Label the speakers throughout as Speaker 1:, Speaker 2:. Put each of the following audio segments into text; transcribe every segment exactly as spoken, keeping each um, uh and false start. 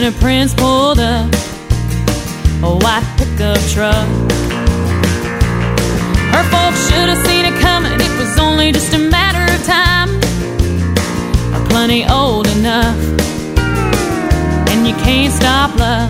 Speaker 1: a prince pulled up a white pickup truck. Her folks should have seen it coming. It was only just a matter of time. Plenty old enough, and you can't stop love.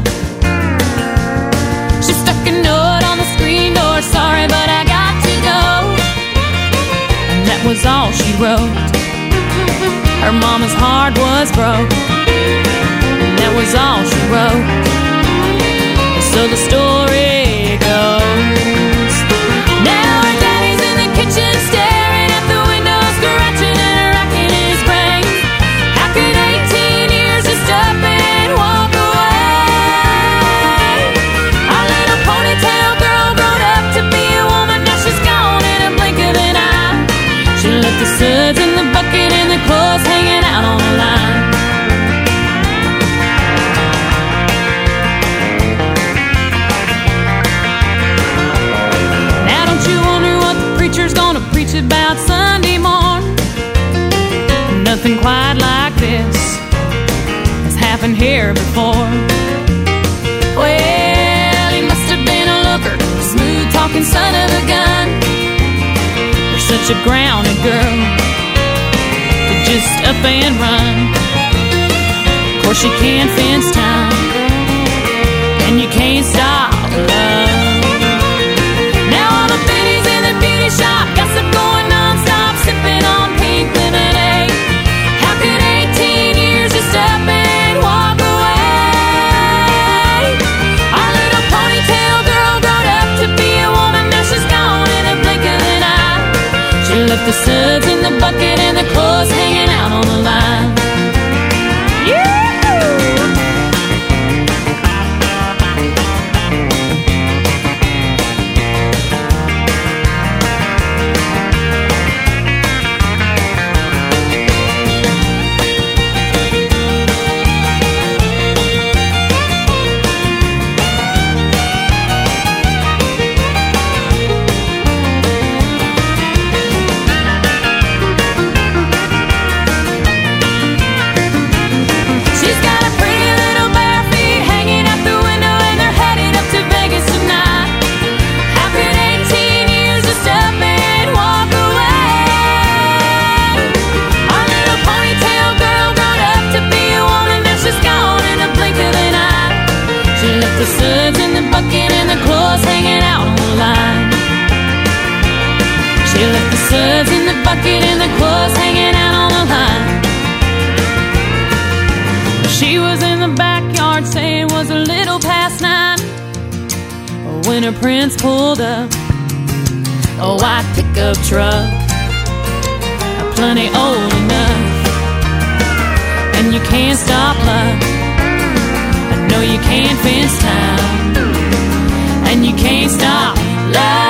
Speaker 1: She stuck a note on the screen door, sorry but I got to go. And that was all she wrote. Her mama's heart was broke, and that was all she wrote. So the story goes, now her daddy's in the kitchen staring at the window, scratching and racking his brain. How could eighteen years just up and walk away? Our little ponytail girl grown up to be a woman, now she's gone in a blink of an eye. She left the suds in the bucket and the clothes hanging out on the line. Now don't you wonder what the preacher's gonna preach about Sunday morn? Nothing quite like this has happened here before. Well, he must have been a looker, smooth talking son of a gun. You're such a grounded girl to just up and run. Of course you can't fence time, and you can't stop love. Now all the pennies in the beauty shop, gossip going non-stop, sipping on pink lemonade. How could eighteen years just up and walk away? Our little ponytail girl grown up to be a woman, now she's gone in a blink of an eye. She left the suds in the bucket and the clothes hanging out on the line. The suds in the bucket and the clothes hanging out on the line. She left the suds in the bucket and the clothes hanging out on the line. She was in the backyard saying it was a little past nine when her prince pulled up a white pickup truck, plenty old enough, and you can't stop love. No, you can't fence time, and you can't stop love.